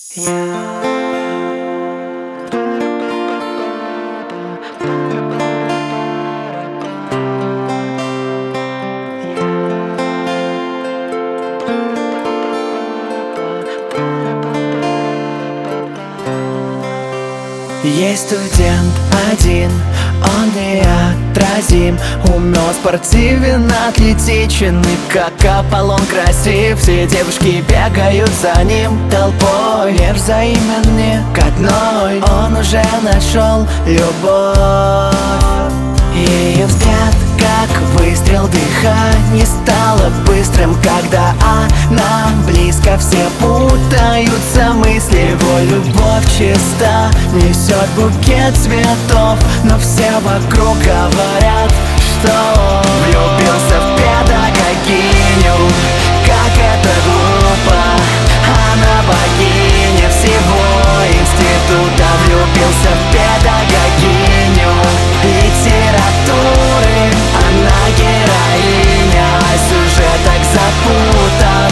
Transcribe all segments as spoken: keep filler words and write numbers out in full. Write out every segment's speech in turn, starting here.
Есть студент один, он неотразим, умен, спортивен, атлетичен и как Аполлон красив. Все девушки бегают за ним толпой, мир взаимен не к одной. Он уже нашел любовь. Ее взгляд, как выстрел, дыхание стало быстрым, когда она близко. Все путаются мысли, его любовь чиста, несет букет цветов, но все вокруг говорят, что он влюбился в педагогиню. Как это глупо, она богиня всего института. Влюбился в педагогиню литературы, она героиня, а сюжет так запутан.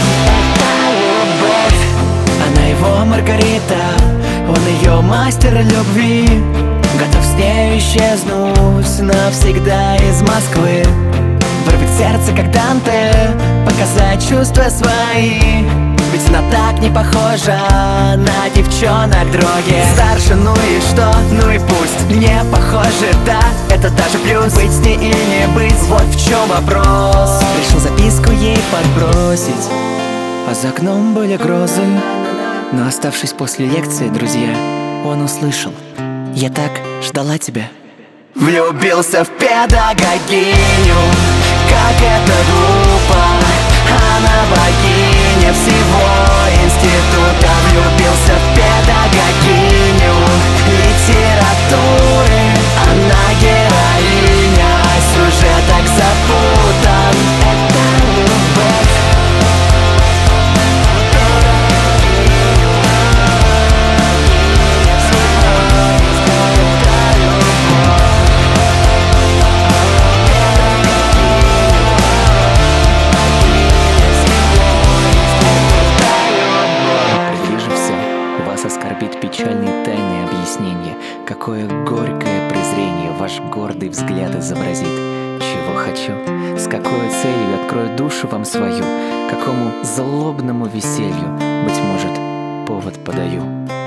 Это любовь. Она его Маргарита, он ее мастер любви, готов с ней исчезнуть навсегда из Москвы. Вырвать сердце, как Данте, показать чувства свои, ведь она так не похожа на девчонок других. Старше, ну и что, ну и пусть. Не похоже, да, это даже плюс. Быть с ней или не быть, вот в чем вопрос. Решил записку ей подбросить, а за окном были грозы. Но оставшись после лекции, друзья, он услышал: я так ждала тебя. Влюбился в педагогиню, как это глупо, она богиня всего института. Влюбился в педагогиню литературы, она героиня, а сюжет так запутан. Это любовь. Оскорбить печальные тайные объяснения, какое горькое презрение ваш гордый взгляд изобразит. Чего хочу, с какой целью открою душу вам свою, какому злобному веселью, быть может, повод подаю.